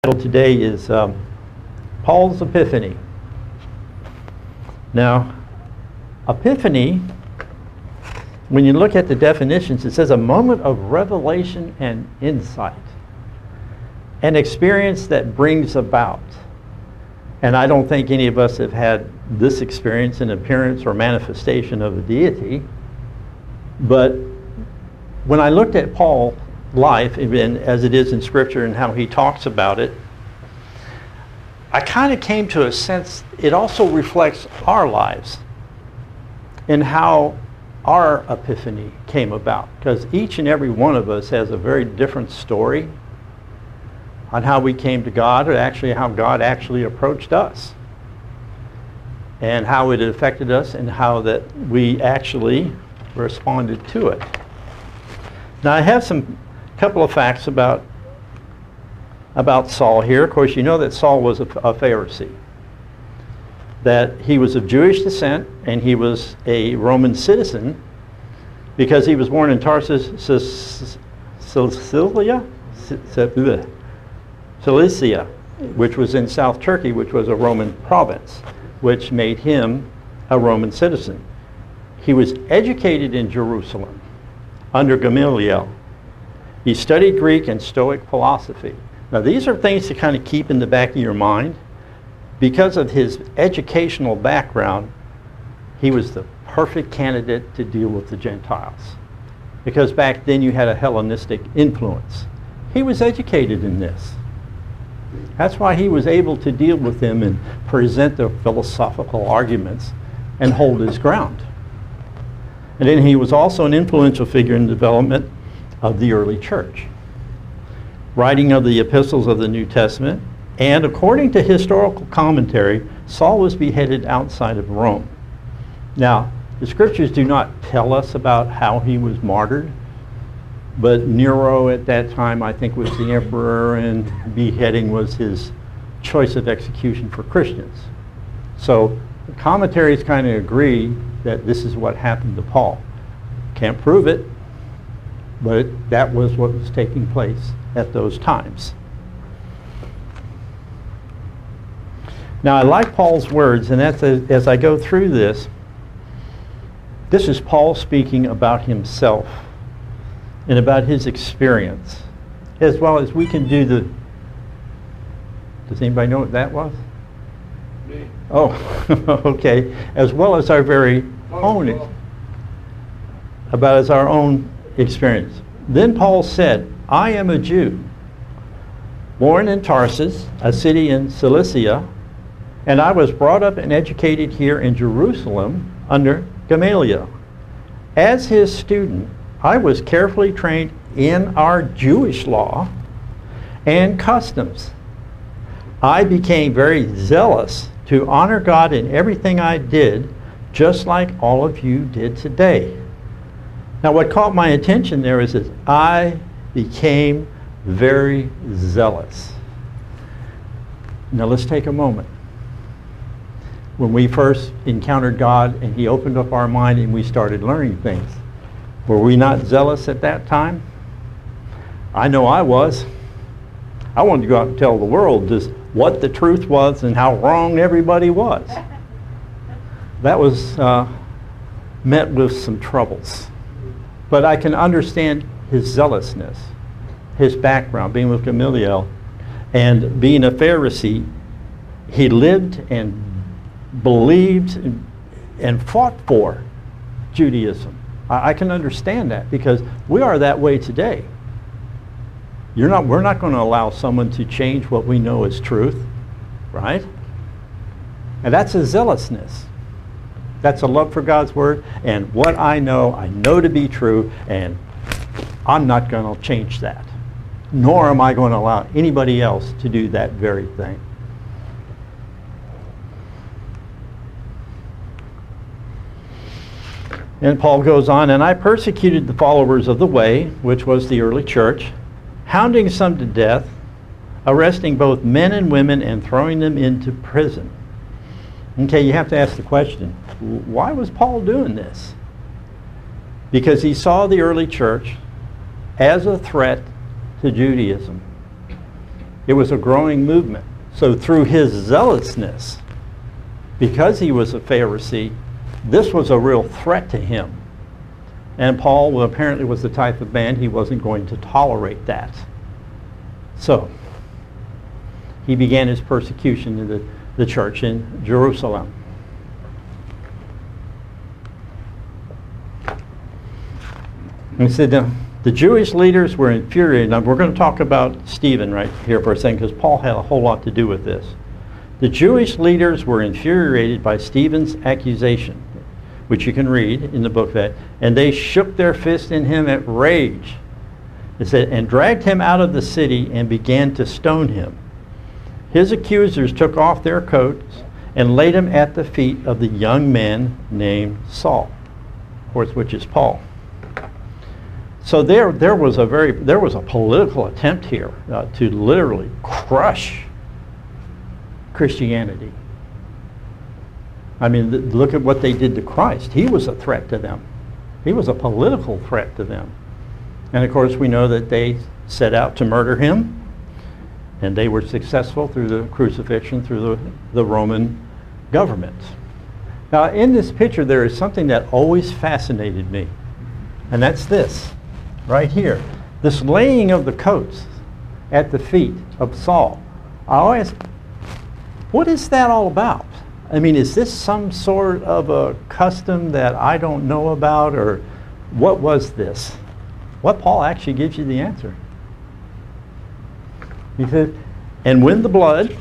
title today is Paul's Epiphany. Now, epiphany, when you look at the definitions, it says a moment of revelation and insight, an experience that brings about. And I don't think any of us have had this experience, an appearance or manifestation of a deity. But when I looked at Paul's life, even as it is in Scripture and how he talks about it, I kind of came to a sense it also reflects our lives and how our epiphany came about. Because each and every one of us has a very different story on how we came to God, or actually how God actually approached us, and how it affected us, and how that we actually responded to it. Now I have some couple of facts about Saul here. Of course, you know that Saul was a Pharisee, that he was of Jewish descent, and he was a Roman citizen because he was born in Tarsus, Cilicia, which was in South Turkey, which was a Roman province, which made him a Roman citizen. He was educated in Jerusalem under Gamaliel. He studied Greek and Stoic philosophy. Now these are things to kind of keep in the back of your mind. Because of his educational background, he was the perfect candidate to deal with the Gentiles. Because back then you had a Hellenistic influence. He was educated in this. That's why he was able to deal with them and present their philosophical arguments and hold his ground. And then he was also an influential figure in the development of the early church, writing of the epistles of the New Testament. And according to historical commentary, Saul was beheaded outside of Rome. Now, the scriptures do not tell us about how he was martyred, but Nero at that time, I think, was the emperor, and beheading was his choice of execution for Christians. So the commentaries kind of agree that this is what happened to Paul. Can't prove it, but that was what was taking place at those times. Now I like Paul's words, and that's as I go through this is Paul speaking about himself and about his experience, as well as we can do the... Does anybody know what that was? Me. Oh, okay. As well as our very own, about as our own experience. Then Paul said, I am a Jew, born in Tarsus, a city in Cilicia, and I was brought up and educated here in Jerusalem under Gamaliel. As his student, I was carefully trained in our Jewish law and customs. I became very zealous to honor God in everything I did, just like all of you did today. Now what caught my attention there is that I became very zealous. Now let's take a moment. When we first encountered God and he opened up our mind and we started learning things, were we not zealous at that time? I know I was. I wanted to go out and tell the world just what the truth was and how wrong everybody was. That was met with some troubles. But I can understand his zealousness, his background, being with Gamaliel, and being a Pharisee. He lived and believed and fought for Judaism. I can understand that because we are that way today. We're not going to allow someone to change what we know is truth, right? And that's a zealousness. That's a love for God's word, and what I know to be true, and I'm not going to change that. Nor am I going to allow anybody else to do that very thing. And Paul goes on, and I persecuted the followers of the way, which was the early church, hounding some to death, arresting both men and women and throwing them into prison. Okay, you have to ask the question, why was Paul doing this? Because he saw the early church as a threat to Judaism. It was a growing movement. So through his zealousness, because he was a Pharisee, this was a real threat to him. And Paul, well, apparently was the type of man he wasn't going to tolerate that. So he began his persecution in the church in Jerusalem. And he said, the Jewish leaders were infuriated. Now we're going to talk about Stephen right here for a second, because Paul had a whole lot to do with this. The Jewish leaders were infuriated by Stephen's accusation, which you can read in the book, that, and they shook their fist in him at rage. It said, and dragged him out of the city and began to stone him. His accusers took off their coats and laid him at the feet of the young man named Saul, of course, which is Paul. So there was a political attempt here to literally crush Christianity. I mean, look at what they did to Christ. He was a threat to them. He was a political threat to them. And of course, we know that they set out to murder him, and they were successful through the crucifixion, through the Roman government. Now, in this picture, there is something that always fascinated me, and that's this, right here. This laying of the coats at the feet of Saul. I always, what is that all about? I mean, is this some sort of a custom that I don't know about, or what was this? What Paul actually gives you the answer. He says, and when the blood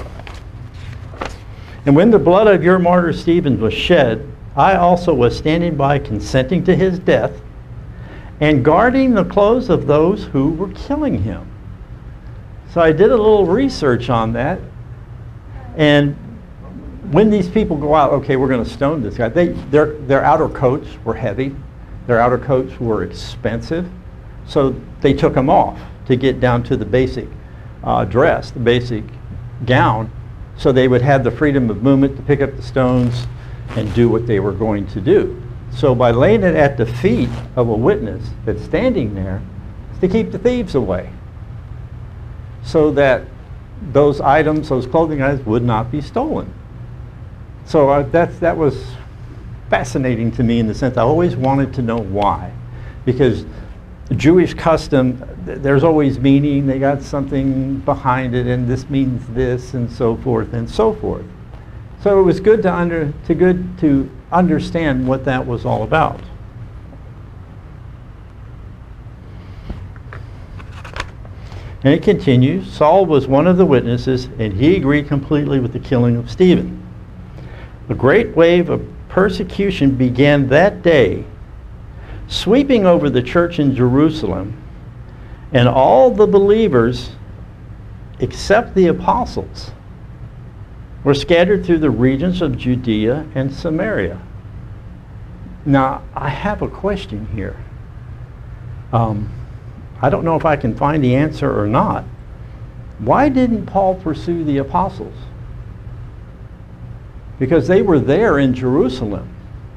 of your martyr Stephen was shed, I also was standing by consenting to his death and guarding the clothes of those who were killing him. So I did a little research on that, and when these people go out, okay, we're going to stone this guy, their outer coats were heavy, their outer coats were expensive, so they took them off to get down to the basic dress, the basic gown, so they would have the freedom of movement to pick up the stones and do what they were going to do. So by laying it at the feet of a witness that's standing there, it's to keep the thieves away, so that those items, those clothing items, would not be stolen. So that was fascinating to me, in the sense I always wanted to know why. Because Jewish custom, there's always meaning, they got something behind it, and this means this, and so forth and so forth. So it was good to understand what that was all about. And it continues, Saul was one of the witnesses, and he agreed completely with the killing of Stephen. A great wave of persecution began that day, sweeping over the church in Jerusalem, and all the believers, except the apostles, were scattered through the regions of Judea and Samaria. Now, I have a question here. I don't know if I can find the answer or not. Why didn't Paul pursue the apostles? Because they were there in Jerusalem,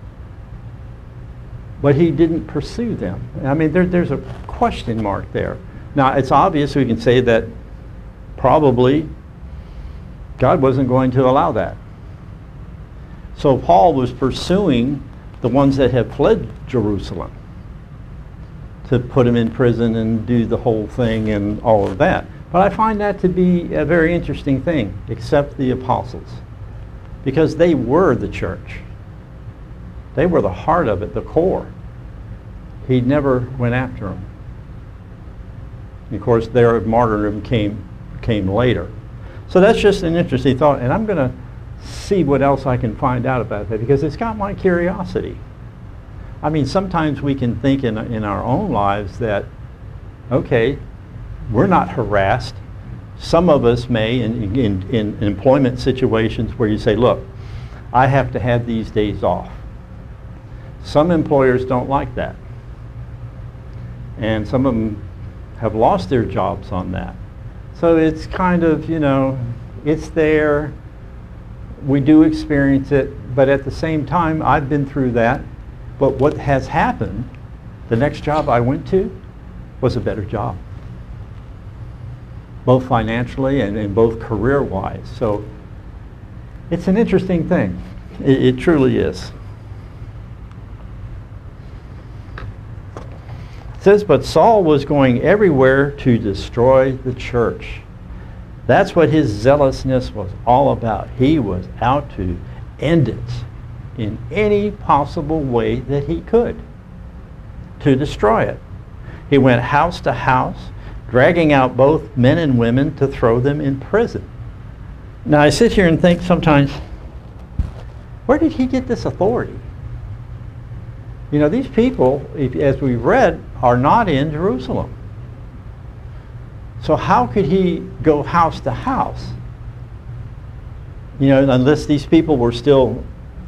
but he didn't pursue them. I mean, there's a question mark there. Now, it's obvious we can say that probably God wasn't going to allow that. So Paul was pursuing the ones that had fled Jerusalem to put them in prison and do the whole thing and all of that. But I find that to be a very interesting thing, except the apostles, because they were the church. They were the heart of it, the core. He never went after them. And of course, their martyrdom came later. So that's just an interesting thought, and I'm going to see what else I can find out about that, because it's got my curiosity. I mean, sometimes we can think in our own lives that, okay, we're not harassed. Some of us may, in employment situations where you say, look, I have to have these days off. Some employers don't like that. And some of them have lost their jobs on that. So it's kind of, it's there. We do experience it, but at the same time, I've been through that. But what has happened, the next job I went to was a better job. both financially and both career-wise. So it's an interesting thing. It truly is. It says, but Saul was going everywhere to destroy the church. That's what his zealousness was all about. He was out to end it in any possible way that he could, to destroy it. He went house to house, dragging out both men and women to throw them in prison. Now I sit here and think sometimes, where did he get this authority? You know, these people, as we've read, are not in Jerusalem. So how could he go house to house? You know, unless these people were still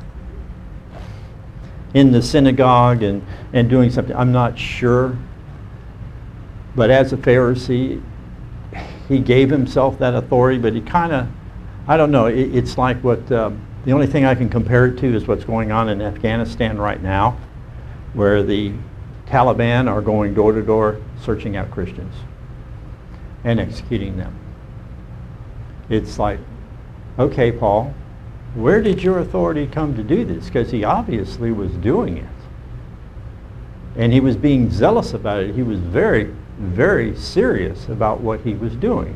in the synagogue and doing something. I'm not sure. But as a Pharisee, he gave himself that authority, but he kind of, I don't know, it's like what, the only thing I can compare it to is what's going on in Afghanistan right now, where the Taliban are going door to door searching out Christians and executing them. It's like, okay, Paul, where did your authority come to do this? Because he obviously was doing it. And he was being zealous about it. He was very, very serious about what he was doing.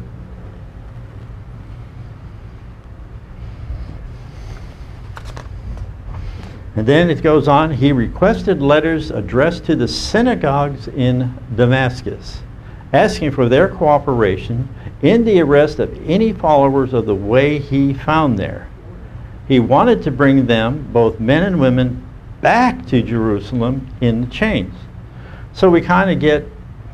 And then it goes on, he requested letters addressed to the synagogues in Damascus, asking for their cooperation in the arrest of any followers of the way he found there. He wanted to bring them, both men and women, back to Jerusalem in the chains. So we kind of get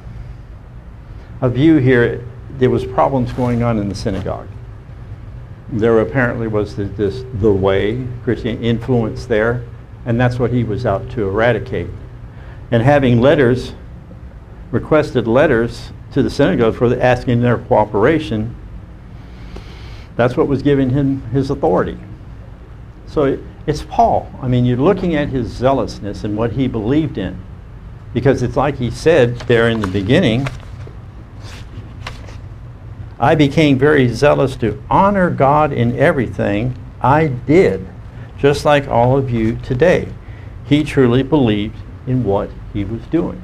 a view here. There was problems going on in the synagogue. There apparently was the way, Christian influence there, and that's what he was out to eradicate. And having letters, requested letters to the synagogue for asking their cooperation, that's what was giving him his authority. So it's Paul. I mean, you're looking at his zealousness and what he believed in. Because it's like he said there in the beginning, I became very zealous to honor God in everything I did, just like all of you today. He truly believed in what he was doing.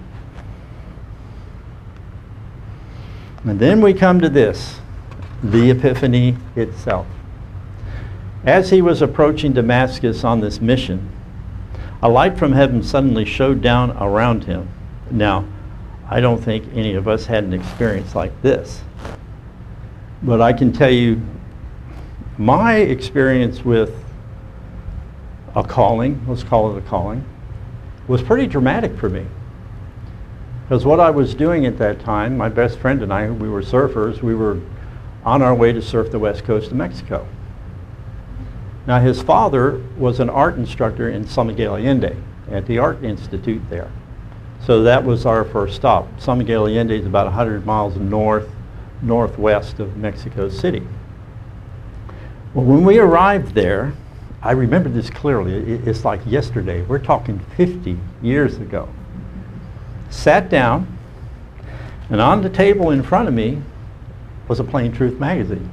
And then we come to this, the Epiphany itself. As he was approaching Damascus on this mission, a light from heaven suddenly showed down around him. Now, I don't think any of us had an experience like this. But I can tell you, my experience with a calling, let's call it a calling, was pretty dramatic for me. Because what I was doing at that time, my best friend and I, we were surfers, we were on our way to surf the west coast of Mexico. Now his father was an art instructor in San Miguel Allende at the Art Institute there. So that was our first stop. San Miguel Allende is about 100 miles northwest of Mexico City. Well, when we arrived there, I remember this clearly. It's like yesterday. We're talking 50 years ago. Sat down, and on the table in front of me was a Plain Truth magazine.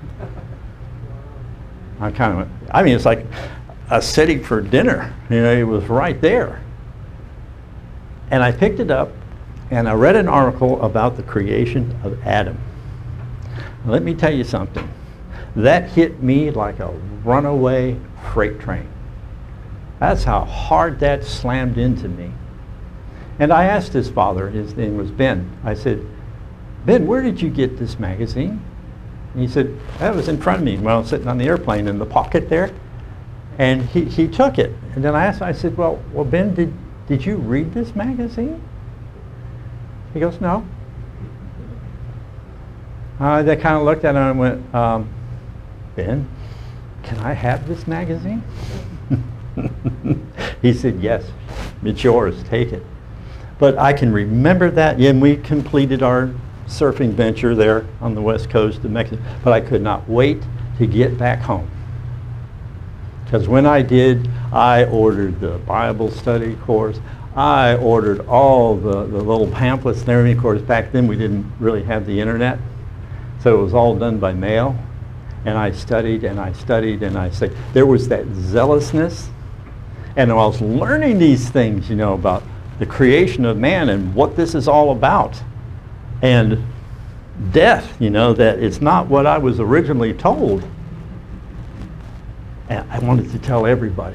I mean, it's like a sitting for dinner. You know, it was right there. And I picked it up, and I read an article about the creation of Adam. Let me tell you something. That hit me like a runaway freight train. That's how hard that slammed into me. And I asked his father, his name was Ben, I said, Ben, where did you get this magazine? And he said, that was in front of me when I was sitting on the airplane in the pocket there. And he took it. And then I asked him, I said, well Ben, did you read this magazine? He goes, no. They kind of looked at him and went, Ben, can I have this magazine? He said, yes, it's yours, take it. But I can remember that, and we completed our surfing venture there on the west coast of Mexico, but I could not wait to get back home. Because when I did, I ordered the Bible study course. I ordered all the little pamphlets and everything. Of course, back then we didn't really have the internet. So it was all done by mail. And I studied and I studied and I studied. There was that zealousness. And I was learning these things, you know, about the creation of man and what this is all about. And death, you know, that it's not what I was originally told. And I wanted to tell everybody.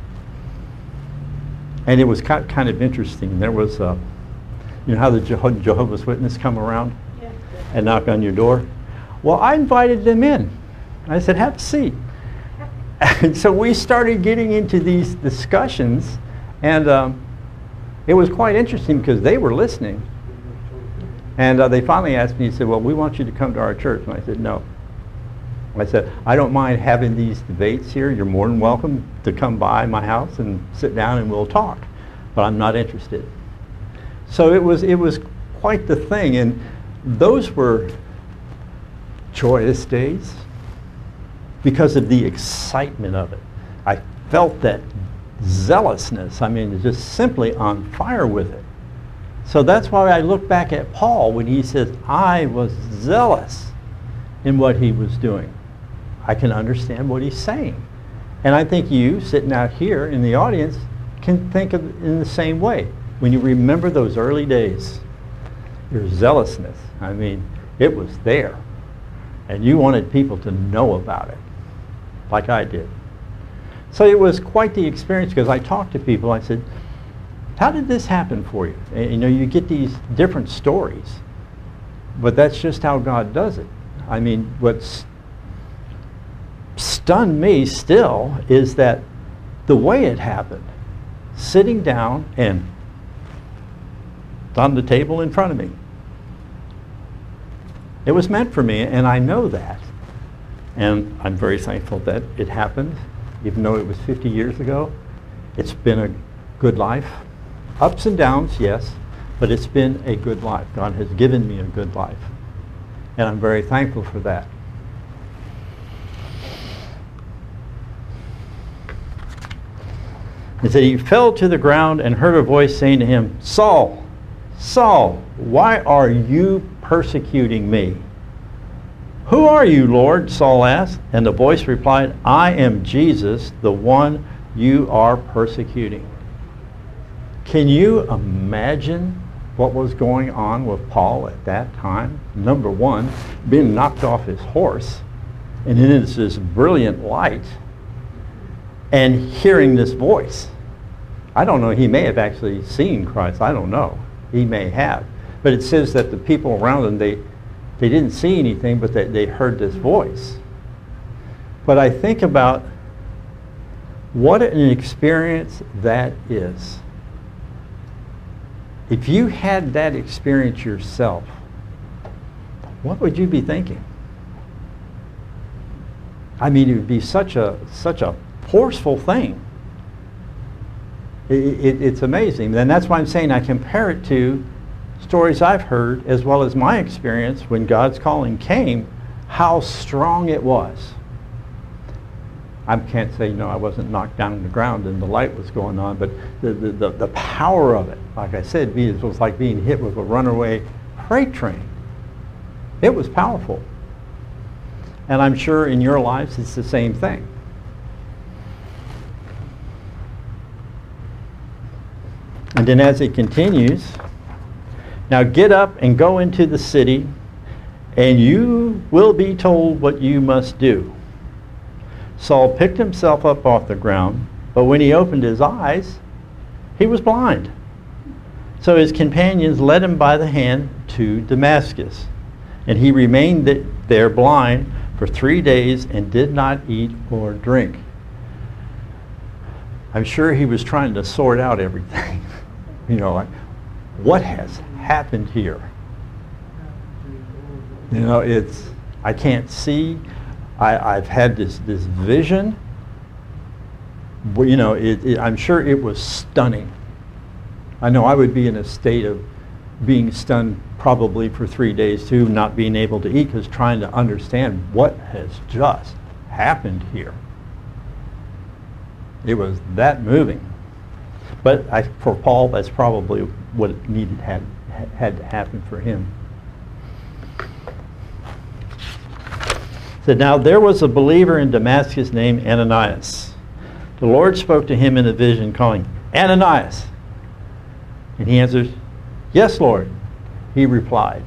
And it was kind of interesting. There was, you know how the Jehovah's Witnesses come around and knock on your door? Well, I invited them in. I said, have a seat. And so we started getting into these discussions, and it was quite interesting because they were listening. And they finally asked me, he said, well, we want you to come to our church. And I said, no. I said, I don't mind having these debates here. You're more than welcome to come by my house and sit down and we'll talk. But I'm not interested. So it was quite the thing. And those were joyous days because of the excitement of it. I felt that zealousness. I mean, just simply on fire with it. So that's why I look back at Paul when he says, I was zealous in what he was doing. I can understand what he's saying. And I think you, sitting out here in the audience, can think of it in the same way. When you remember those early days, your zealousness, I mean, it was there. And you wanted people to know about it, like I did. So it was quite the experience because I talked to people. I said, how did this happen for you? And, you know, you get these different stories, but that's just how God does it. I mean, what's stunned me still is that the way it happened, sitting down and on the table in front of me. It was meant for me, and I know that. And I'm very thankful that it happened, even though it was 50 years ago. It's been a good life. Ups and downs, yes, but it's been a good life. God has given me a good life, and I'm very thankful for that. It said, he fell to the ground and heard a voice saying to him, Saul, Saul, why are you persecuting me? Who are you, Lord? Saul asked. And the voice replied, I am Jesus, the one you are persecuting. Can you imagine what was going on with Paul at that time? Number one, being knocked off his horse, and then it's this brilliant light, and hearing this voice. I don't know, he may have actually seen Christ. I don't know. He may have. But it says that the people around him, they didn't see anything, but they heard this voice. But I think about what an experience that is. If you had that experience yourself, what would you be thinking? I mean, it would be such a forceful thing. It's amazing. And that's why I'm saying I compare it to stories I've heard as well as my experience when God's calling came, how strong it was. I can't say, I wasn't knocked down on the ground and the light was going on, but the power of it, like I said, it was like being hit with a runaway freight train. It was powerful. And I'm sure in your lives it's the same thing. And then as it continues, now get up and go into the city, and you will be told what you must do. Saul picked himself up off the ground, but when he opened his eyes, he was blind. So his companions led him by the hand to Damascus, and he remained there blind for 3 days and did not eat or drink. I'm sure he was trying to sort out everything. Like, what has happened here? I can't see. I've had this vision. I'm sure it was stunning. I know I would be in a state of being stunned probably for 3 days too, not being able to eat because trying to understand what has just happened here. It was that moving. But for Paul, that's probably what had to happen for him. said, now there was a believer in Damascus named Ananias. The Lord spoke to him in a vision, calling, Ananias. And he answers, yes, Lord. He replied.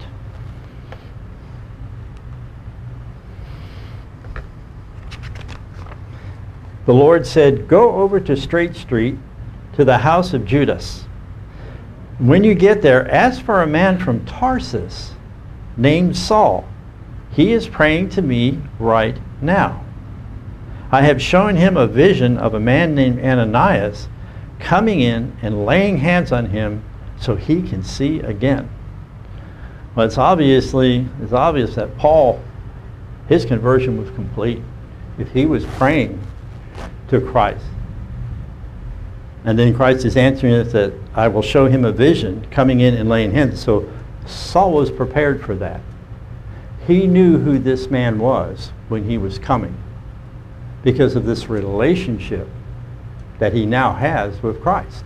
The Lord said, go over to Straight Street to the house of Judas. When you get there, ask for a man from Tarsus named Saul. He is praying to me right now. I have shown him a vision of a man named Ananias coming in and laying hands on him so he can see again. Well, it's obvious that Paul, his conversion was complete. If he was praying to Christ, and then Christ is answering it that I will show him a vision coming in and laying hands. So Saul was prepared for that. He knew who this man was when he was coming because of this relationship that he now has with Christ.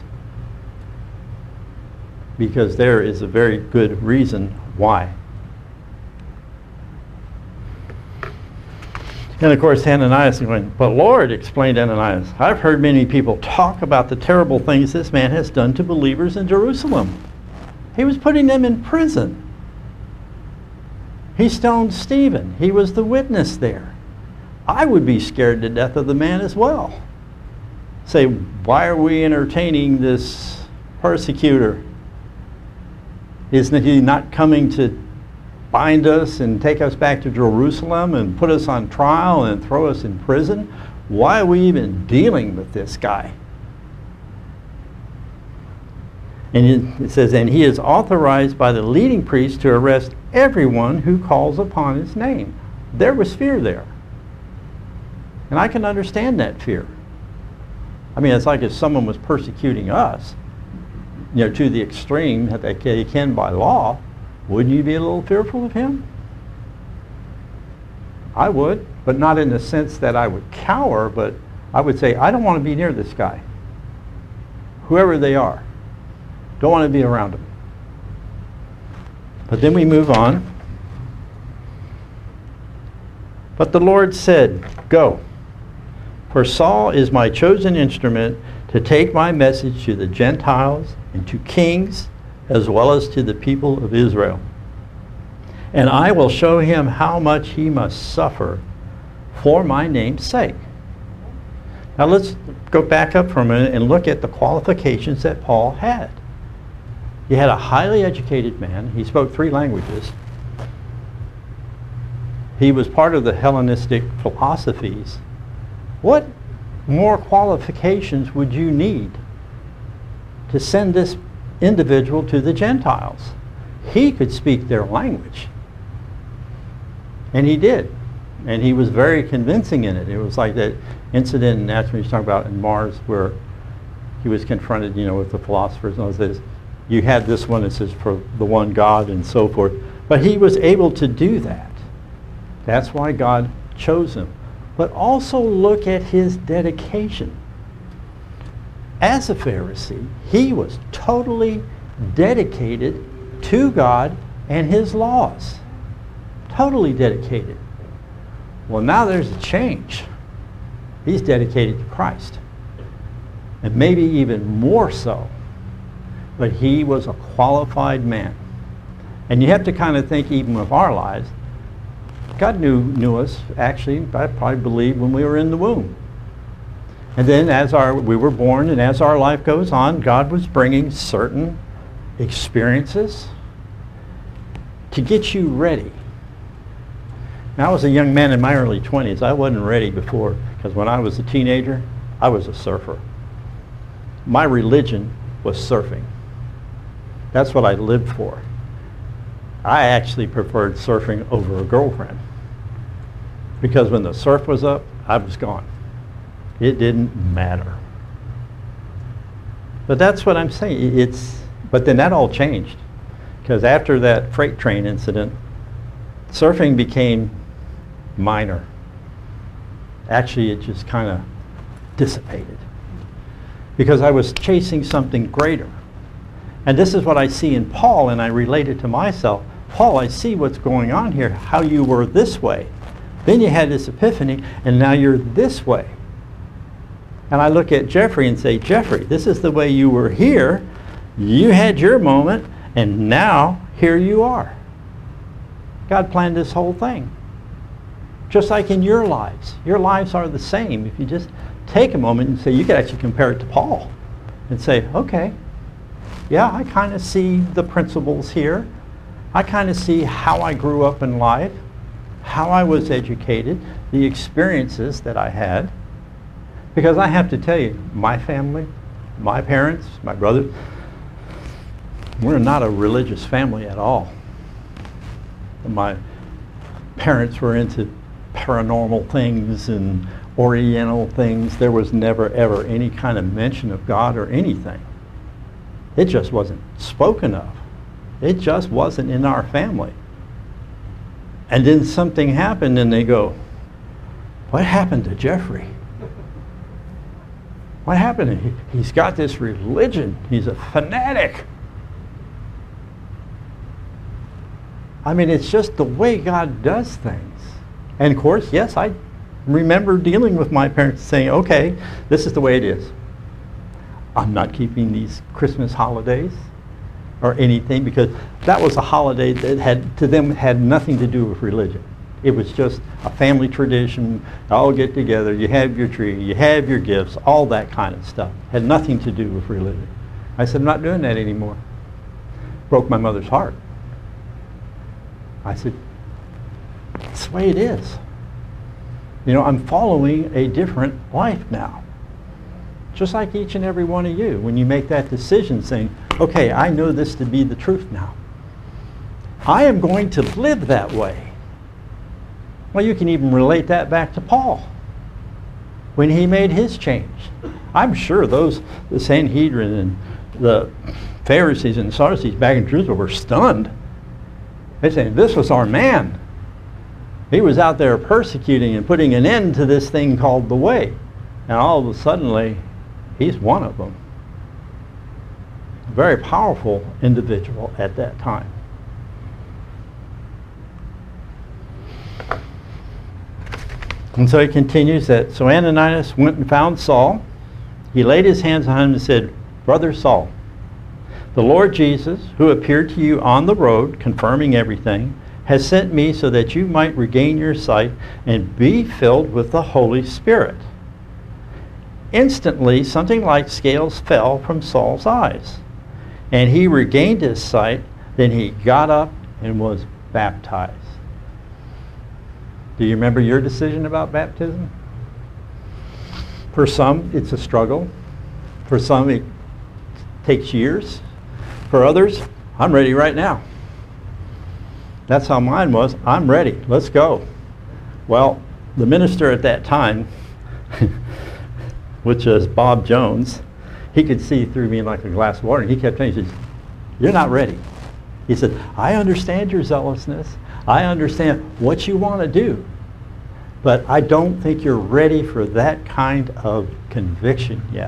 Because there is a very good reason why. And of course Ananias is going, but Lord, explained Ananias, I've heard many people talk about the terrible things this man has done to believers in Jerusalem. He was putting them in prison. He stoned Stephen. He was the witness there. I would be scared to death of the man as well. Say, why are we entertaining this persecutor? Isn't he not coming to bind us and take us back to Jerusalem and put us on trial and throw us in prison? Why are we even dealing with this guy? And it says, and he is authorized by the leading priest to arrest everyone who calls upon his name. There was fear there. And I can understand that fear. I mean, it's like if someone was persecuting us, to the extreme that they can by law, wouldn't you be a little fearful of him? I would, but not in the sense that I would cower, but I would say, I don't want to be near this guy. Whoever they are. Don't want to be around them. But then we move on. But the Lord said, go, for Saul is my chosen instrument to take my message to the Gentiles and to kings as well as to the people of Israel. And I will show him how much he must suffer for my name's sake. Now let's go back up for a minute and look at the qualifications that Paul had. He had a highly educated man. He spoke 3 languages. He was part of the Hellenistic philosophies. What more qualifications would you need to send this individual to the Gentiles? He could speak their language. And he did. And he was very convincing in it. It was like that incident in Naturally he's talking about in Mars where he was confronted, with the philosophers and all this. You had this one that says for the one God and so forth. But he was able to do that. That's why God chose him. But also look at his dedication. As a Pharisee, he was totally dedicated to God and his laws. Totally dedicated. Well, now there's a change. He's dedicated to Christ. And maybe even more so. But he was a qualified man. And you have to kind of think even with our lives, God knew us, actually, I probably believe, when we were in the womb. And then as we were born and as our life goes on, God was bringing certain experiences to get you ready. Now, I was a young man in my early 20s. I wasn't ready before, because when I was a teenager, I was a surfer. My religion was surfing. That's what I lived for. I actually preferred surfing over a girlfriend. Because when the surf was up, I was gone. It didn't matter. But that's what I'm saying. But then that all changed. Because after that freight train incident, surfing became minor. Actually, it just kind of dissipated. Because I was chasing something greater. And this is what I see in Paul, and I relate it to myself. Paul, I see what's going on here, how you were this way. Then you had this epiphany, and now you're this way. And I look at Jeffrey and say, Jeffrey, this is the way you were here. You had your moment, and now here you are. God planned this whole thing. Just like in your lives. Your lives are the same. If you just take a moment and say, you could actually compare it to Paul and say, okay, yeah, I kind of see the principles here. I kind of see how I grew up in life, how I was educated, the experiences that I had. Because I have to tell you, my family, my parents, my brothers, we're not a religious family at all. My parents were into paranormal things and Oriental things. There was never ever any kind of mention of God or anything. It just wasn't spoken of. It just wasn't in our family. And then something happened and they go, what happened to Jeffrey? What happened? He's got this religion. He's a fanatic. I mean, it's just the way God does things. And of course, yes, I remember dealing with my parents saying, okay, this is the way it is. I'm not keeping these Christmas holidays or anything, because that was a holiday that had nothing to do with religion. It was just a family tradition. All get together, you have your tree, you have your gifts, all that kind of stuff. Had nothing to do with religion. I said, I'm not doing that anymore. Broke my mother's heart. I said, that's the way it is. You know, I'm following a different life now. Just like each and every one of you, when you make that decision saying, okay, I know this to be the truth now. I am going to live that way. Well, you can even relate that back to Paul when he made his change. I'm sure the Sanhedrin and the Pharisees and the Sadducees back in Jerusalem were stunned. They're saying, this was our man. He was out there persecuting and putting an end to this thing called the way. And all of a sudden, he's one of them. A very powerful individual at that time. And so he continues that, so Ananias went and found Saul. He laid his hands on him and said, Brother Saul, the Lord Jesus, who appeared to you on the road, confirming everything, has sent me so that you might regain your sight and be filled with the Holy Spirit. Instantly, something like scales fell from Saul's eyes, and he regained his sight. Then he got up and was baptized. Do you remember your decision about baptism? For some, it's a struggle. For some, it takes years. For others, I'm ready right now. That's how mine was. I'm ready. Let's go. Well, the minister at that time, which was Bob Jones, he could see through me like a glass of water, and he kept telling me, he said, you're not ready. He said, I understand your zealousness. I understand what you want to do, but I don't think you're ready for that kind of conviction yet.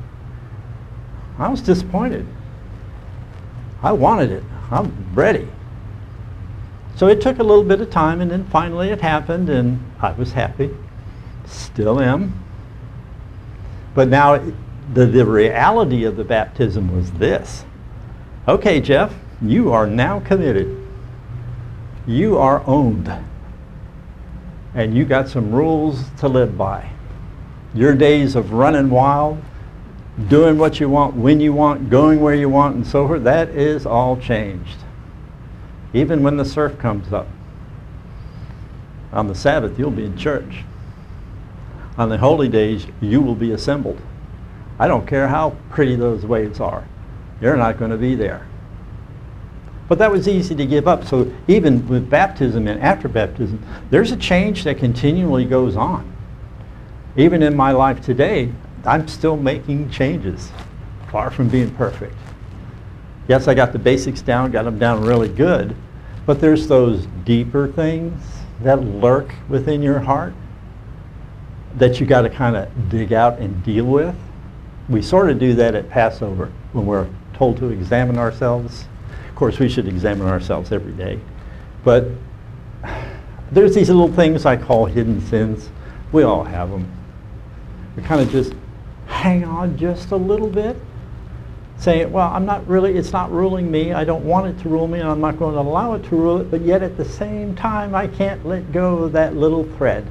I was disappointed. I wanted it. I'm ready. So it took a little bit of time, and then finally it happened, and I was happy. Still am. But now the reality of the baptism was this. Okay, Jeff, you are now committed. You are owned. And you got some rules to live by. Your days of running wild, doing what you want, when you want, going where you want, and so forth, that is all changed. Even when the surf comes up. On the Sabbath, you'll be in church. On the holy days, you will be assembled. I don't care how pretty those waves are. You're not going to be there. But that was easy to give up. So even with baptism and after baptism, there's a change that continually goes on. Even in my life today, I'm still making changes, far from being perfect. Yes, I got the basics down, got them down really good, but there's those deeper things that lurk within your heart that you got to kind of dig out and deal with. We sort of do that at Passover when we're told to examine ourselves. Of course, we should examine ourselves every day. But There's these little things I call hidden sins. We all have them. We kind of just hang on just a little bit, saying, well, it's not ruling me. I don't want it to rule me, and I'm not going to allow it to rule it, but yet at the same time, I can't let go of that little thread.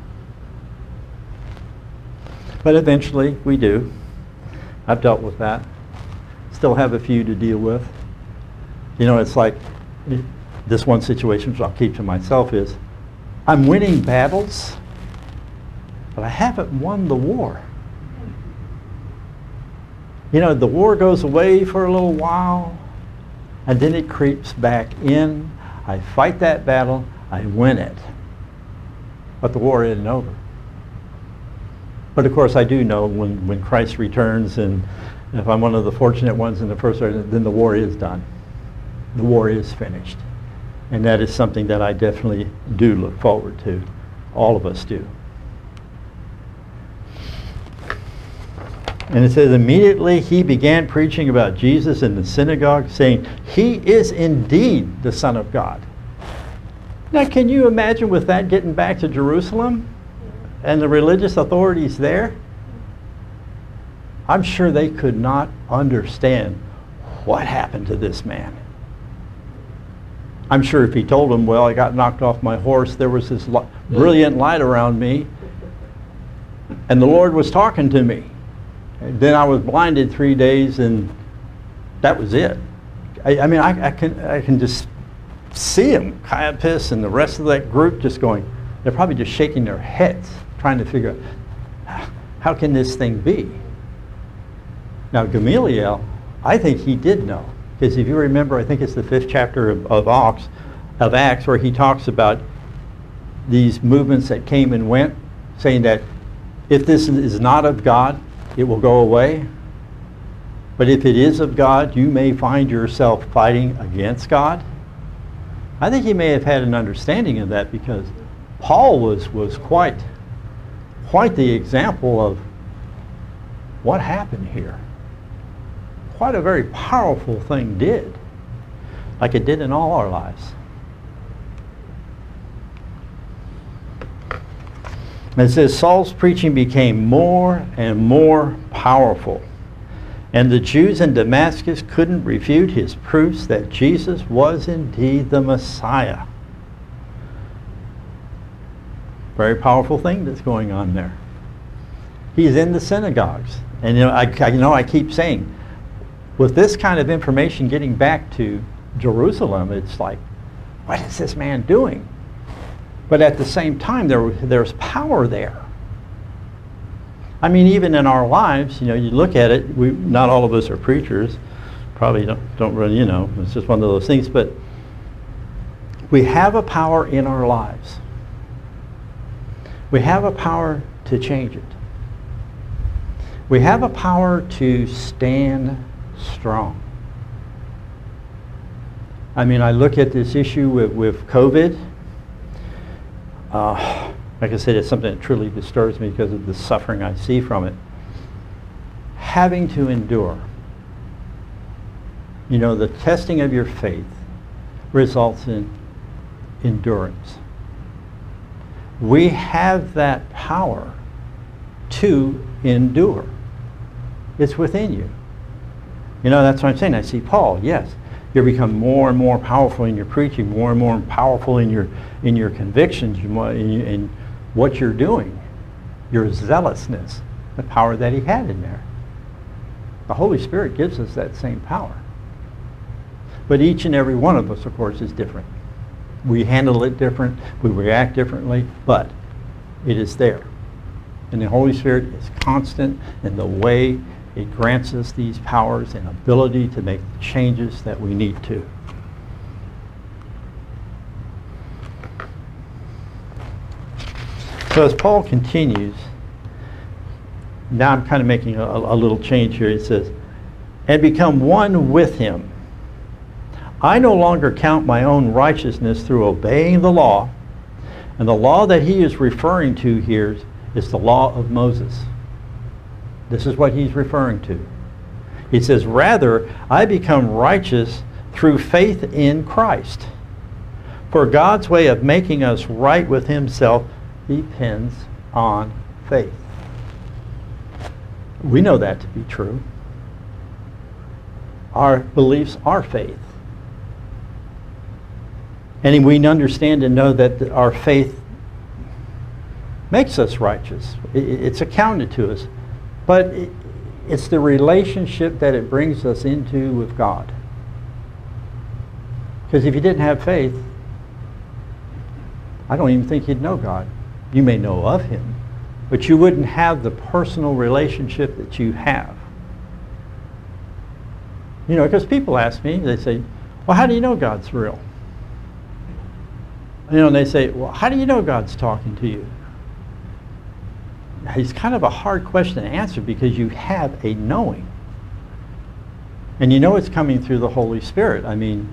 But eventually, we do. I've dealt with that. Still have a few to deal with. You know, it's like this one situation, which I'll keep to myself, is I'm winning battles, but I haven't won the war. You know, the war goes away for a little while, and then it creeps back in. I fight that battle, I win it. But the war isn't over. But of course, I do know when Christ returns, and if I'm one of the fortunate ones in the first order, then the war is done. The war is finished. And that is something that I definitely do look forward to. All of us do. And it says, immediately he began preaching about Jesus in the synagogue, saying, he is indeed the Son of God. Now, can you imagine with that getting back to Jerusalem and the religious authorities there? I'm sure they could not understand what happened to this man. I'm sure if he told them, well, I got knocked off my horse, there was this brilliant light around me, and the Lord was talking to me. And then I was blinded 3 days, and that was it. I mean, I can just see him, Caiaphas and the rest of that group just going, they're probably just shaking their heads, trying to figure out, how can this thing be? Now, Gamaliel, I think he did know. Because if you remember, I think it's the 5th chapter of Acts, where he talks about these movements that came and went, saying that if this is not of God, it will go away. But if it is of God, you may find yourself fighting against God. I think he may have had an understanding of that, because Paul was quite the example of what happened here. Quite a very powerful thing did, like it did in all our lives. And it says, Saul's preaching became more and more powerful, and the Jews in Damascus couldn't refute his proofs that Jesus was indeed the Messiah. Very powerful thing that's going on there. He's in the synagogues, and I keep saying, with this kind of information getting back to Jerusalem, it's like, what is this man doing? But at the same time, there's power there. I mean, even in our lives, you look at it, not all of us are preachers, probably don't really, it's just one of those things, but we have a power in our lives. We have a power to change it. We have a power to stand strong. I mean, I look at this issue with COVID. Like I said, it's something that truly disturbs me because of the suffering I see from it. Having to endure. The testing of your faith results in endurance. We have that power to endure. It's within you. That's what I'm saying. I see Paul, yes. You become more and more powerful in your preaching, more and more powerful in your convictions, in what you're doing, your zealousness, the power that he had in there. The Holy Spirit gives us that same power. But each and every one of us, of course, is different. We handle it different, we react differently, but it is there. And the Holy Spirit is constant in the way it grants us these powers and ability to make the changes that we need to. So as Paul continues, now I'm kind of making a little change here. It says, and become one with him. I no longer count my own righteousness through obeying the law. And the law that he is referring to here is the law of Moses. This is what he's referring to. He says, rather, I become righteous through faith in Christ. For God's way of making us right with himself depends on faith. We know that to be true. Our beliefs are faith. And we understand and know that our faith makes us righteous. It's accounted to us. But it's the relationship that it brings us into with God. Because if you didn't have faith, I don't even think you'd know God. You may know of him, but you wouldn't have the personal relationship that you have. You know, because people ask me, they say, well, how do you know God's real? You know, and they say, well, how do you know God's talking to you? It's kind of a hard question to answer because you have a knowing. And you know it's coming through the Holy Spirit. I mean,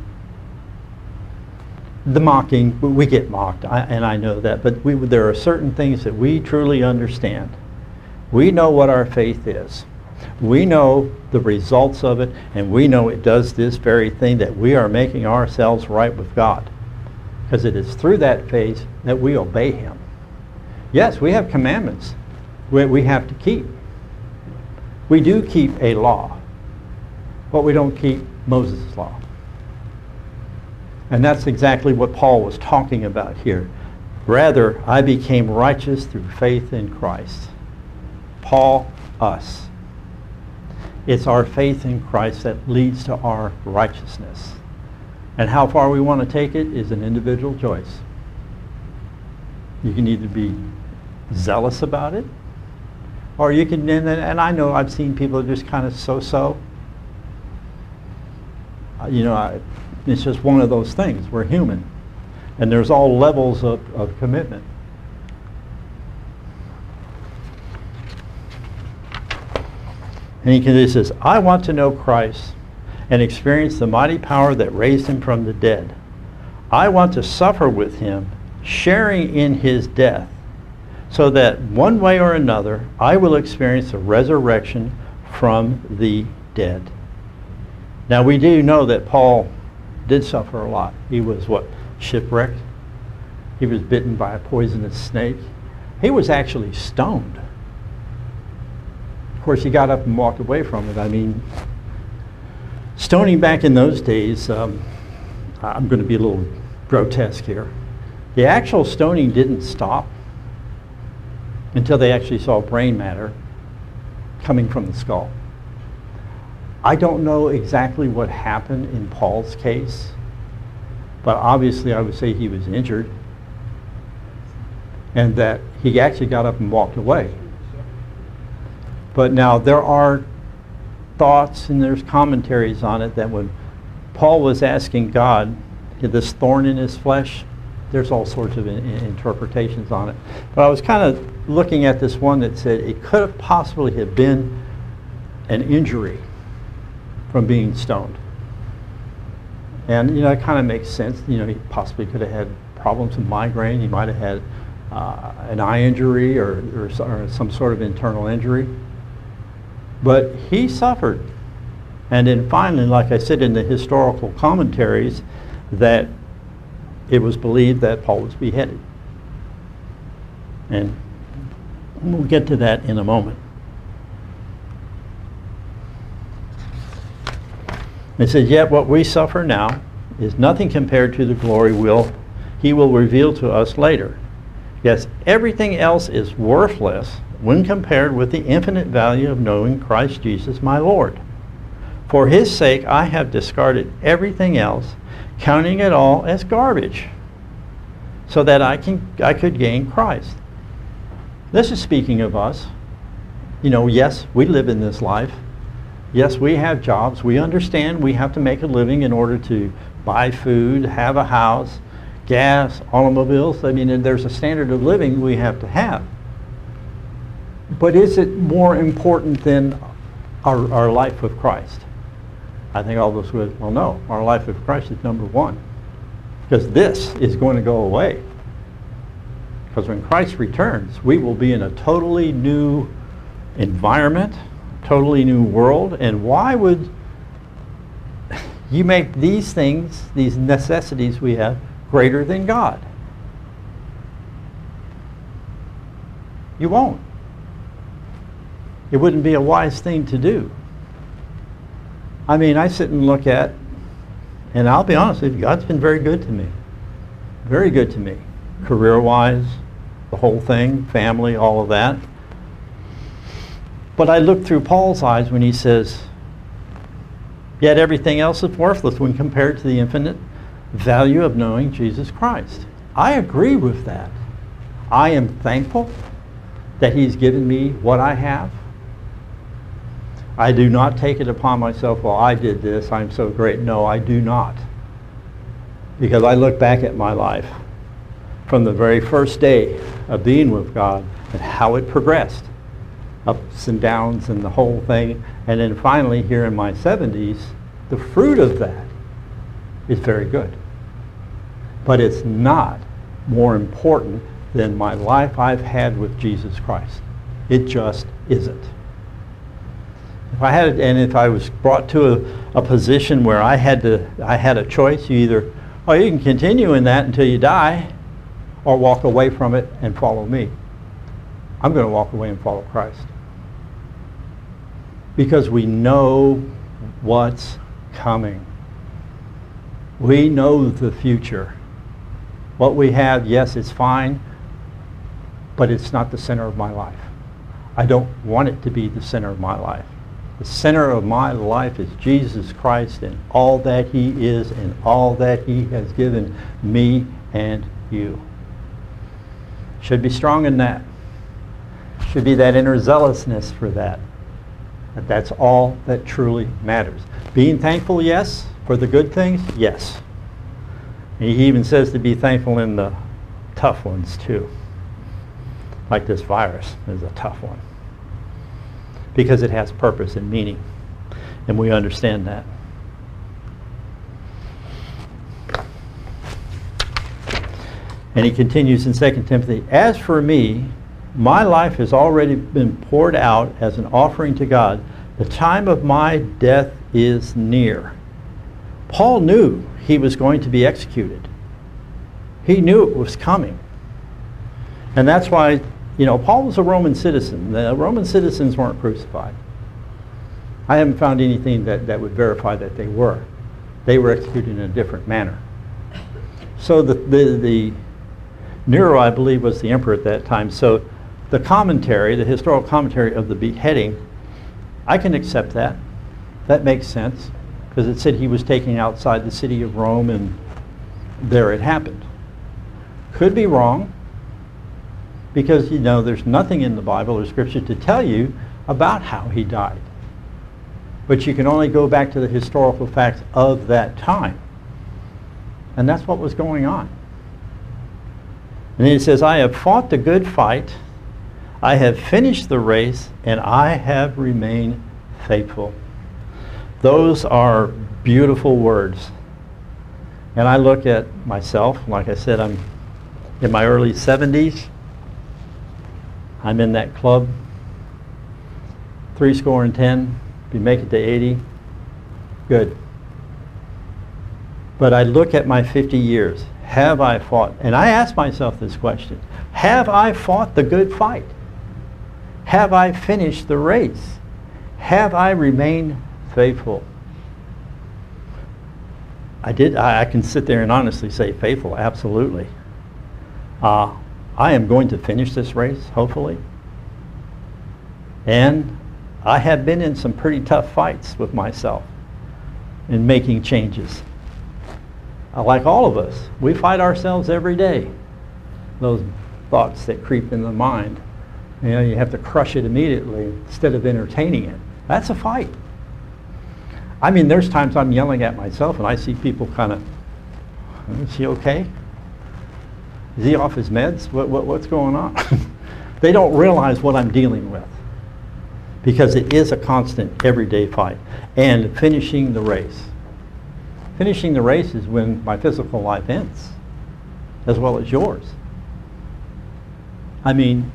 the mocking, we get mocked, and I know that, but there are certain things that we truly understand. We know what our faith is. We know the results of it, and we know it does this very thing, that we are making ourselves right with God. Because it is through that faith that we obey him. Yes, we have commandments we have to keep. We do keep a law, but we don't keep Moses' law. And that's exactly what Paul was talking about here. Rather, I became righteous through faith in Christ. Paul, us. It's our faith in Christ that leads to our righteousness. And how far we want to take it is an individual choice. You can either be zealous about it, or you can, and I know I've seen people just kind of so-so. It's just one of those things. We're human. And there's all levels of commitment. And he says, I want to know Christ and experience the mighty power that raised him from the dead. I want to suffer with him, sharing in his death, so that one way or another I will experience the resurrection from the dead. Now we do know that Paul did suffer a lot. He was shipwrecked. He was bitten by a poisonous snake. He was actually stoned. Of course, he got up and walked away from it. I mean, stoning back in those days, I'm going to be a little grotesque here. The actual stoning didn't stop until they actually saw brain matter coming from the skull. I don't know exactly what happened in Paul's case, but obviously I would say he was injured and that he actually got up and walked away. But now there are thoughts and there's commentaries on it that when Paul was asking God, this thorn in his flesh, there's all sorts of interpretations on it. But I was kind of looking at this one that said it could have possibly have been an injury from being stoned. And it kind of makes sense. He possibly could have had problems with migraine. He might have had an eye injury or some sort of internal injury. But he suffered. And then finally, like I said in the historical commentaries, that it was believed that Paul was beheaded. And we'll get to that in a moment. It says, yet what we suffer now is nothing compared to the glory he will reveal to us later. Yes, everything else is worthless when compared with the infinite value of knowing Christ Jesus my Lord. For his sake I have discarded everything else, counting it all as garbage, so that I could gain Christ. This is speaking of us. Yes, we live in this life. Yes, we have jobs. We understand we have to make a living in order to buy food, have a house, gas, automobiles. I mean, there's a standard of living we have to have. But is it more important than our life with Christ? I think all of us would, well, no. Our life with Christ is number one. Because this is going to go away. Because when Christ returns, we will be in a totally new environment, totally new world. And why would you make these things, these necessities we have, greater than God. You won't. It wouldn't be a wise thing to do. I mean, I sit and look at, and I'll be honest with you, God's been very good to me. Very good to me. Career-wise, the whole thing, family, all of that. But I look through Paul's eyes when he says, yet everything else is worthless when compared to the infinite value of knowing Jesus Christ. I agree with that. I am thankful that he's given me what I have. I do not take it upon myself, well, I did this, I'm so great. No, I do not. Because I look back at my life from the very first day of being with God and how it progressed. Ups and downs and the whole thing. And then finally, here in my 70s, the fruit of that is very good. But it's not more important than my life I've had with Jesus Christ. It just isn't. If I had, and if I was brought to a position where I had a choice, you either, oh, you can continue in that until you die, or walk away from it and follow me. I'm going to walk away and follow Christ. Because we know what's coming. We know the future. What we have, yes, it's fine, but it's not the center of my life. I don't want it to be the center of my life. The center of my life is Jesus Christ and all that he is and all that he has given me and you. Should be strong in that. Should be that inner zealousness for that. But that's all that truly matters. Being thankful, yes. For the good things, yes. And he even says to be thankful in the tough ones too. Like this virus is a tough one. Because it has purpose and meaning. And we understand that. And he continues in 2 Timothy, as for me, my life has already been poured out as an offering to God. The time of my death is near. Paul knew he was going to be executed. He knew it was coming. And that's why, you know, Paul was a Roman citizen. The Roman citizens weren't crucified. I haven't found anything that would verify that they were. They were executed in a different manner. So the Nero, I believe, was the emperor at that time. So the commentary, the historical commentary of the beheading, I can accept that. That makes sense. Because it said he was taken outside the city of Rome and there it happened. Could be wrong. Because, you know, there's nothing in the Bible or Scripture to tell you about how he died. But you can only go back to the historical facts of that time. And that's what was going on. And then he says, I have fought the good fight, I have finished the race, and I have remained faithful. Those are beautiful words. And I look at myself, like I said, I'm in my early 70s. I'm in that club, 10. If you make it to 80, good. But I look at my 50 years. Have I fought? And I ask myself this question. Have I fought the good fight? Have I finished the race? Have I remained faithful? I did. I can sit there and honestly say faithful, absolutely. I am going to finish this race, hopefully. And I have been in some pretty tough fights with myself in making changes. Like all of us, we fight ourselves every day. Those thoughts that creep in the mind, you know, you have to crush it immediately instead of entertaining it. That's a fight. I mean, there's times I'm yelling at myself and I see people kind of, is he okay? Is he off his meds? What's going on? They don't realize what I'm dealing with. Because it is a constant, everyday fight. And finishing the race. Finishing the race is when my physical life ends, as well as yours. I mean,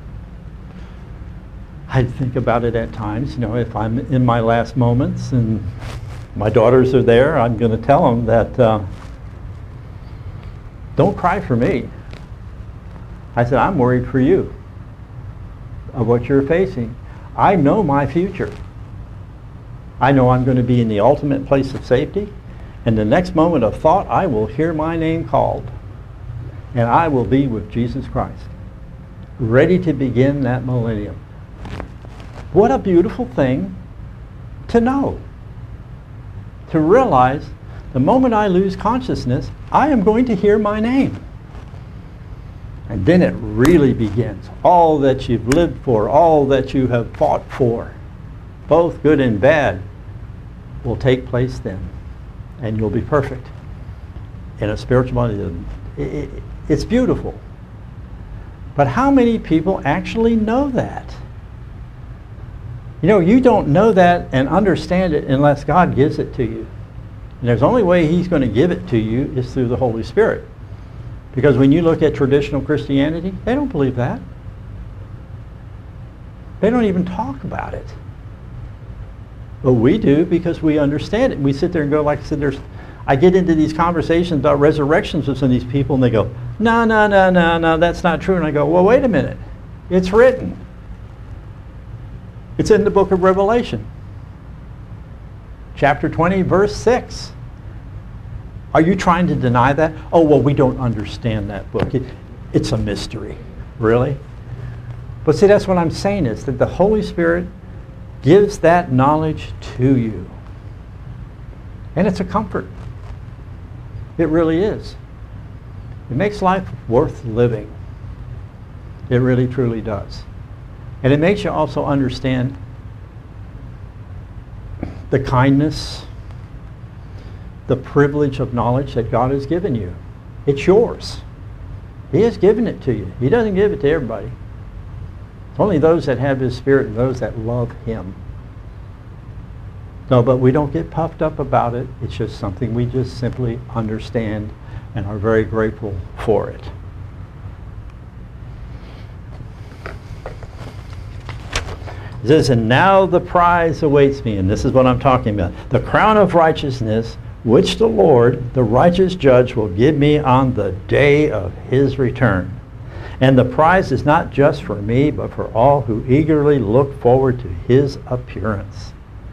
I think about it at times, you know, if I'm in my last moments and my daughters are there, I'm going to tell them that don't cry for me. I said, I'm worried for you of what you're facing. I know my future. I know I'm going to be in the ultimate place of safety, and the next moment of thought I will hear my name called, and I will be with Jesus Christ, ready to begin that millennium. What a beautiful thing to know, to realize the moment I lose consciousness, I am going to hear my name. And then it really begins. All that you've lived for, all that you have fought for, both good and bad, will take place then. And you'll be perfect in a spiritual body. It's beautiful. But how many people actually know that? You know, you don't know that and understand it unless God gives it to you. And there's only way He's going to give it to you is through the Holy Spirit. Because when you look at traditional Christianity, they don't believe that. They don't even talk about it. But we do, because we understand it. We sit there and go, like I said, I get into these conversations about resurrections with some of these people, and they go, no, that's not true. And I go, well, wait a minute. It's written. It's in the book of Revelation. Chapter 20, verse 6. Are you trying to deny that? Oh, well, we don't understand that book. It's a mystery. Really? But see, that's what I'm saying, is that the Holy Spirit gives that knowledge to you. And it's a comfort. It really is. It makes life worth living. It really, truly does. And it makes you also understand the kindness, the privilege of knowledge that God has given you. It's yours. He has given it to you. He doesn't give it to everybody. It's only those that have His Spirit and those that love Him. No, but we don't get puffed up about it. It's just something we just simply understand and are very grateful for it. It says, and now the prize awaits me, and this is what I'm talking about. The crown of righteousness, which the Lord, the righteous judge, will give me on the day of His return. And the prize is not just for me, but for all who eagerly look forward to His appearance.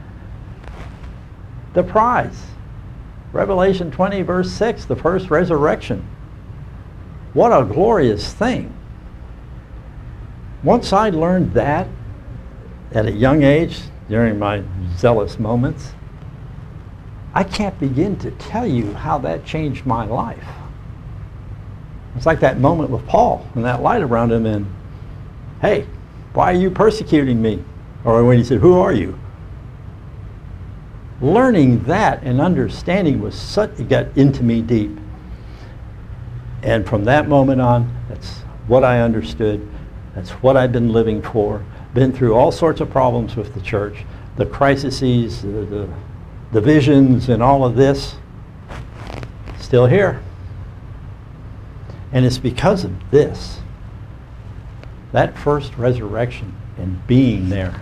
The prize. Revelation 20, verse 6, the first resurrection. What a glorious thing. Once I learned that at a young age, during my zealous moments, I can't begin to tell you how that changed my life. It's like that moment with Paul and that light around him, and, hey, why are you persecuting me? Or when he said, who are you? Learning that and understanding was such, it got into me deep. And from that moment on, that's what I understood. That's what I've been living for. Been through all sorts of problems with the church, the crises, the divisions, and all of this. Still here. And it's because of this, that first resurrection and being there.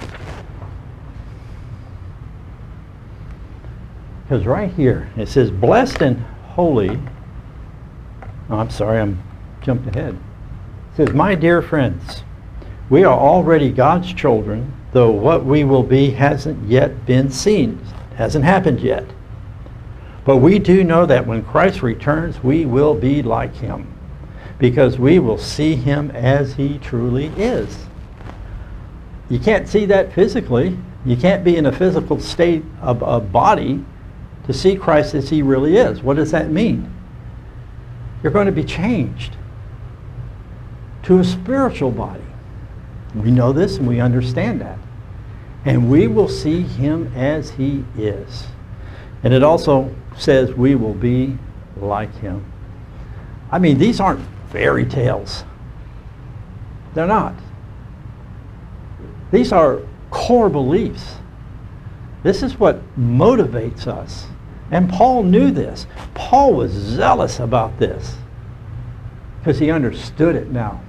Because right here, it says, blessed and holy. Oh, I'm sorry, I'm jumped ahead. It says, my dear friends, we are already God's children, though what we will be hasn't yet been seen. Hasn't happened yet. But we do know that when Christ returns, we will be like Him, because we will see Him as He truly is. You can't see that physically. You can't be in a physical state of a body to see Christ as He really is. What does that mean? You're going to be changed to a spiritual body. We know this and we understand that. And we will see Him as He is. And it also says we will be like Him. I mean, these aren't fairy tales. They're not. These are core beliefs. This is what motivates us. And Paul knew this. Paul was zealous about this because he understood it now.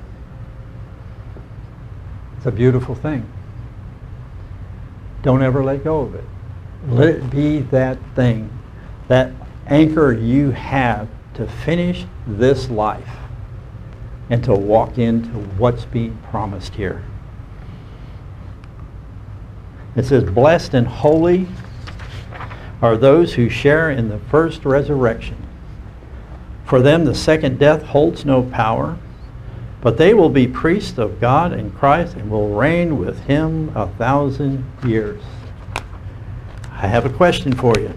It's a beautiful thing. Don't ever let go of it. Let it be that thing, that anchor you have to finish this life and to walk into what's being promised here. It says, blessed and holy are those who share in the first resurrection. For them the second death holds no power, but they will be priests of God and Christ and will reign with him 1,000 years. I have a question for you.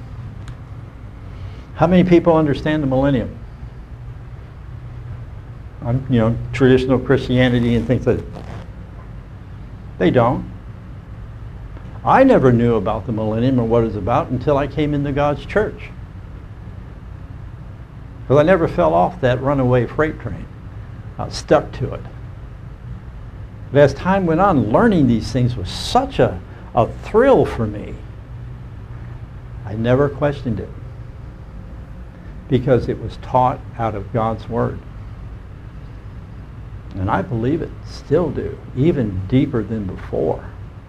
How many people understand the millennium? Traditional Christianity and things like that. They don't. I never knew about the millennium or what it's about until I came into God's church. Because I never fell off that runaway freight train. I was stuck to it. But as time went on, learning these things was such a thrill for me. I never questioned it because it was taught out of God's Word. And I believe it, still do, even deeper than before.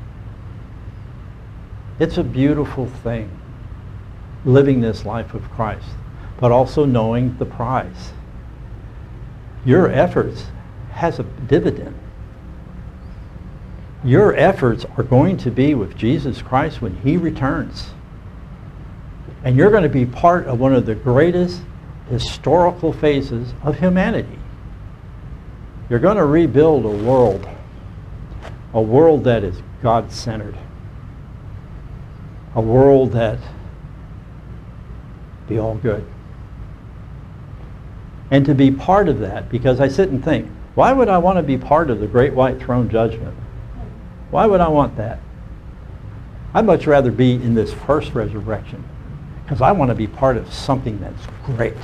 It's a beautiful thing, living this life of Christ, but also knowing the prize. Your efforts has a dividend. Your efforts are going to be with Jesus Christ when he returns. And you're going to be part of one of the greatest historical phases of humanity. You're going to rebuild a world that is God-centered, a world that be all good. And to be part of that, because I sit and think, why would I want to be part of the great white throne judgment? Why would I want that? I'd much rather be in this first resurrection, because I want to be part of something that's great.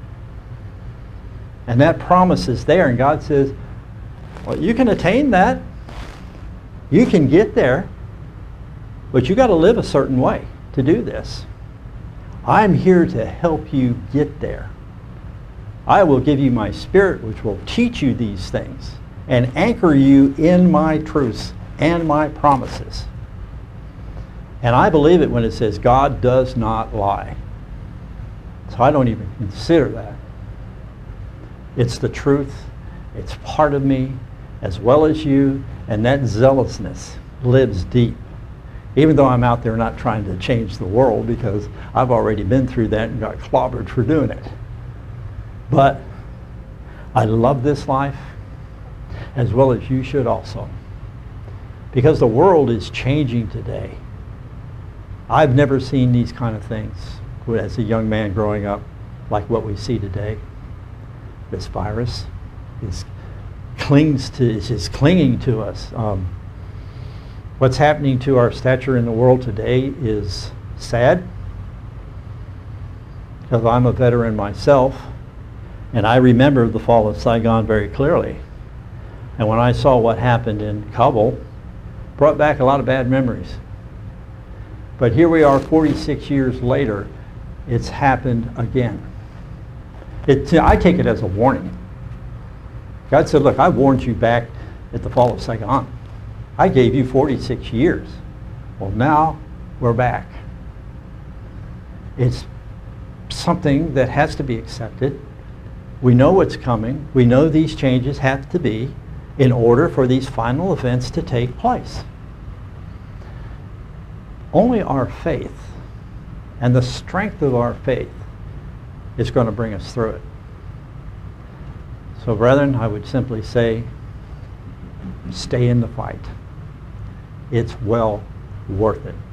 And that promise is there, and God says, well, you can attain that. You can get there, but you got to live a certain way to do this. I'm here to help you get there. I will give you my Spirit, which will teach you these things and anchor you in my truths and my promises. And I believe it when it says God does not lie. So I don't even consider that. It's the truth. It's part of me as well as you, and that zealousness lives deep. Even though I'm out there not trying to change the world, because I've already been through that and got clobbered for doing it. But I love this life as well as you should also. Because the world is changing today. I've never seen these kind of things as a young man growing up like what we see today. This virus is clinging to us. What's happening to our stature in the world today is sad, because I'm a veteran myself, and I remember the fall of Saigon very clearly. And when I saw what happened in Kabul, brought back a lot of bad memories. But here we are 46 years later, it's happened again. I take it as a warning. God said, look, I warned you back at the fall of Saigon. I gave you 46 years. Well, now we're back. It's something that has to be accepted. We know what's coming. We know these changes have to be in order for these final events to take place. Only our faith and the strength of our faith is going to bring us through it. So, brethren, I would simply say, stay in the fight. It's well worth it.